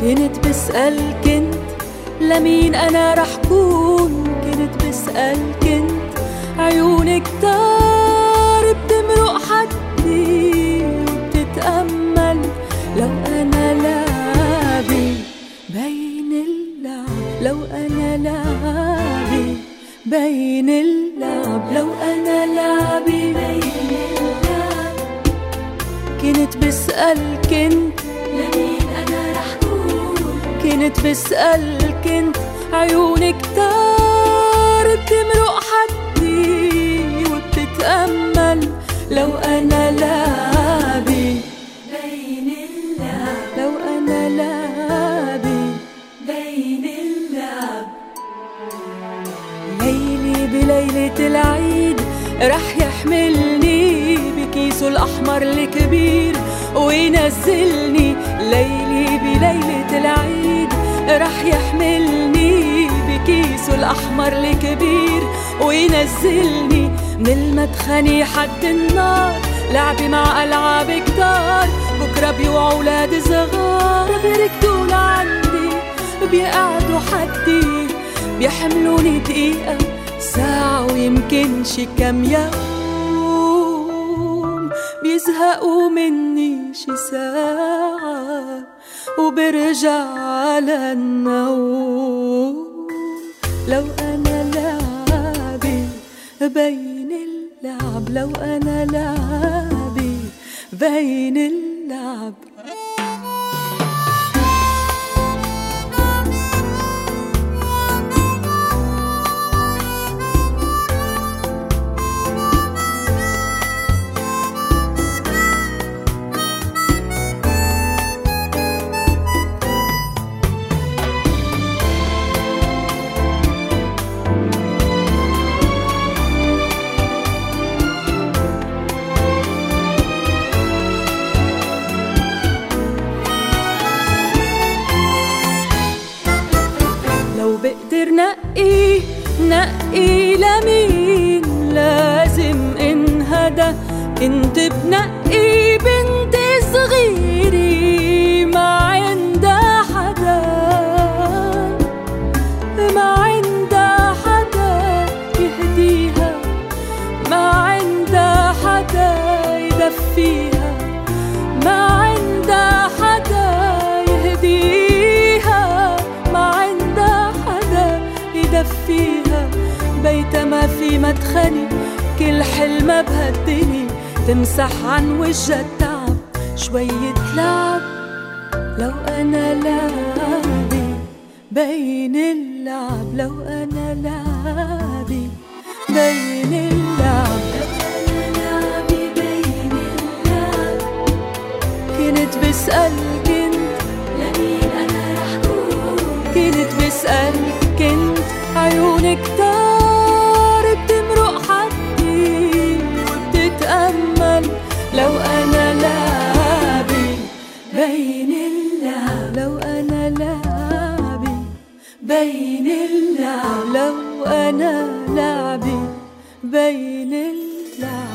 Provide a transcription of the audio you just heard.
كنت بسأل كنت لمين أنا رح كون، كنت بسأل كنت عيونك كتار بتمرق حدي وبتتأمل لو أنا لعبي بين اللعب، لو أنا لعبي بين اللعب، لو أنا لعبي بين اللعب. كنت بسأل كنت لمين أنا رح كون، كنت بسأل كنت عيونك كتار بتمرق حدي وبتتأمل لو أنا لعبي بين اللعب، لو أنا لعبي بين اللعب. ليلي بليلة العيد رح يحملني بكيسه الأحمر الكبير وينزلني، ليلي بليلة العيد رح يحملني بكيسه الأحمر الكبير وينزلني من المدخني حد النار، لعبي مع ألعاب كتار. بكرة بيوعوا أولاد صغار بيركضوا لعندي، بيقعدوا حدي، بيحملوني دقيقة ساعة ويمكن شي كم يوم، بيزهقوا مني شي ساعة وبرجع على النوم. لو أنا لعبي بين اللعب، لو أنا لعبي بين اللعب. بقدر نقي لمين لازم انهدى، كنت بنقي بنت صغيرة ما عندها حدا، ما عندها حدا يهديها، ما عندها حدا يدفيها، ما عندها حدا يهديها، ما عندها يدفيها. بيتا ما في مدخلي كل حلمة بهالدني، تمسح عن وجه التعب شوية لعب. لو أنا لعبي بين اللعب، لو أنا لعبي بين اللعب، لو أنا لعبي بين اللعب. كنت بسأل كنت لمين أنا رح كون، كنت بسأل كنت عيونك كتار بتمرق حدي وبتتأمل لو أنا لعبي بين اللعب، لو أنا لعبي بين اللعب، لو أنا لعبي بين اللعب.